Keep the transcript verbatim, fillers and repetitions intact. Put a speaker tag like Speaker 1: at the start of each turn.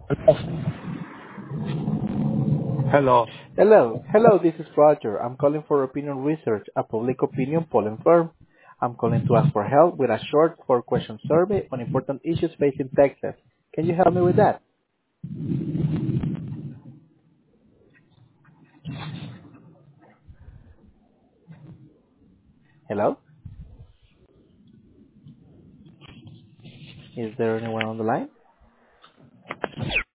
Speaker 1: Hello.
Speaker 2: Hello. Hello, this is Roger. I'm calling for Opinion Research, a public opinion polling firm. I'm calling to ask for help with a short four-question survey on important issues facing Texas. Can you help me with that? Hello? Is there anyone on the line?